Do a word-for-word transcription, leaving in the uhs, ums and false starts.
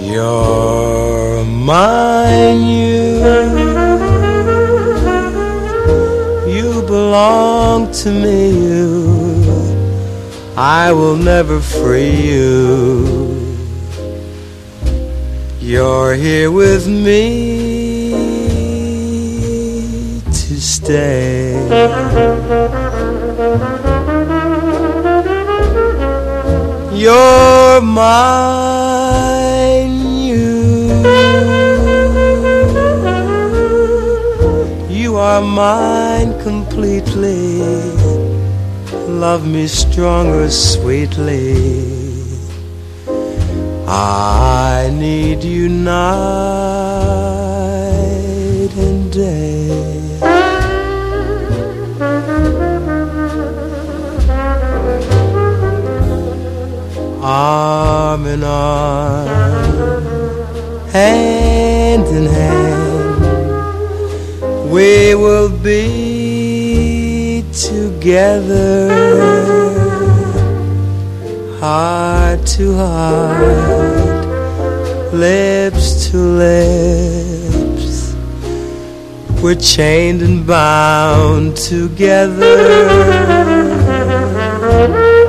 You're mine, you. You belong to me, you. I will never free you. You're here with me to stay. You're mine, you. You are mine completely. Love me stronger, sweetly. I need you night and day. Arm in arm, hand in hand, we will be together, heart to heart, lips to lips. We're chained and bound together.